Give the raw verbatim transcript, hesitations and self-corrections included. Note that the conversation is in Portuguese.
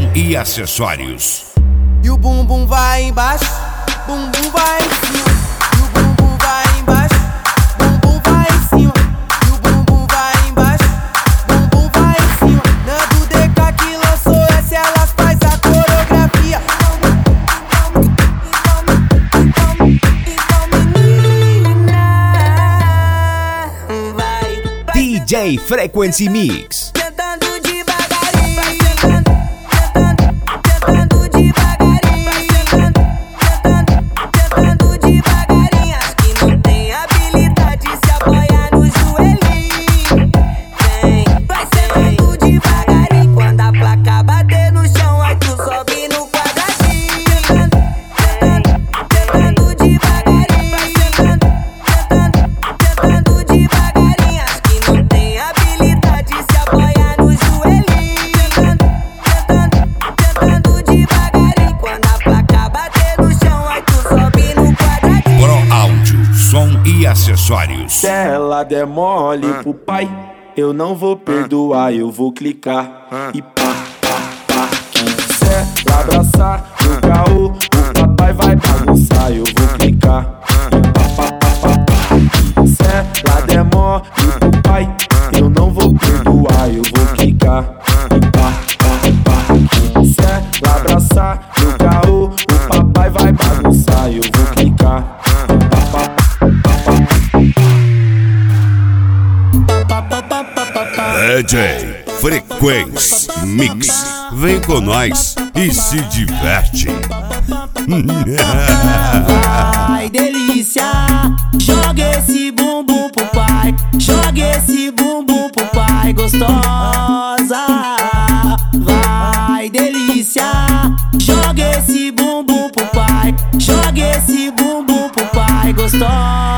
e acessórios. E o bumbum vai embaixo, bumbum vai em cima. E o bumbum vai embaixo, bumbum vai em cima. E o bumbum vai embaixo, bumbum vai em cima. Nando D K que lançou essa, elas faz a coreografia. D J Frequency Mix. E acessórios. Se ela der mole ah. pro pai, eu não vou perdoar, eu vou clicar ah. e pá, pá, pá. Se ela abraçar no caô, o papai vai bagunçar, eu vou clicar e pá, pá, pá, pá, pá. Se ela der mole pro pai, eu não vou perdoar, eu vou clicar e pá, pá, pá. Se ela abraçar no caô, o papai vai bagunçar, eu vou clicar e pá, pá, pá. D J Frequency Mix. Vem com nós e se diverte. Vai, delícia. Joga esse bumbum pro pai. Joga esse bumbum pro pai, gostosa. Vai, delícia. Joga esse bumbum pro pai. Joga esse bumbum pro pai, gostosa.